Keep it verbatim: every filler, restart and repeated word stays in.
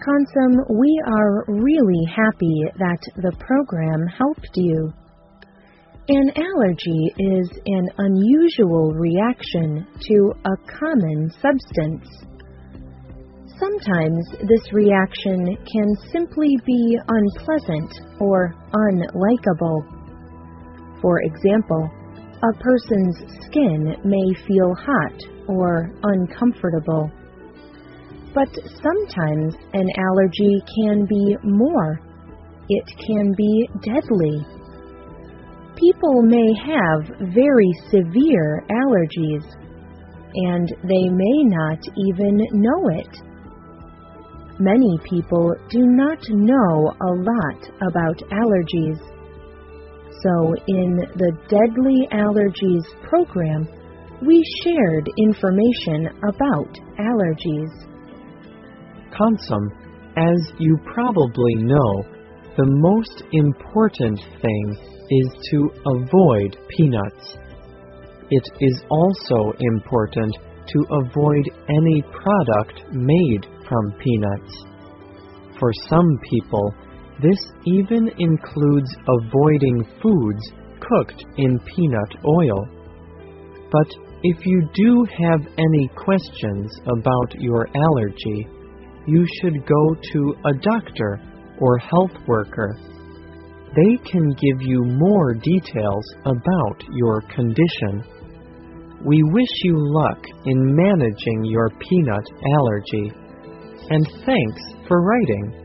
Kansam, we are really happy that the program helped you. An allergy is an unusual reaction to a common substance. Sometimes this reaction can simply be unpleasant or unlikable. For example, a person's skin may feel hot or uncomfortable. But sometimes an allergy can be more. It can be deadly. People may have very severe allergies, and they may not even know it. Many people do not know a lot about allergies. So in the Deadly Allergies program, we shared information about allergies. Kansam, as you probably know, the most important thing is to avoid peanuts. It is also important to avoid any product made from peanuts. For some people, this even includes avoiding foods cooked in peanut oil. But if you do have any questions about your allergy, you should go to a doctor or health worker. They can give you more details about your condition. We wish you luck in managing your peanut allergy. And thanks for writing.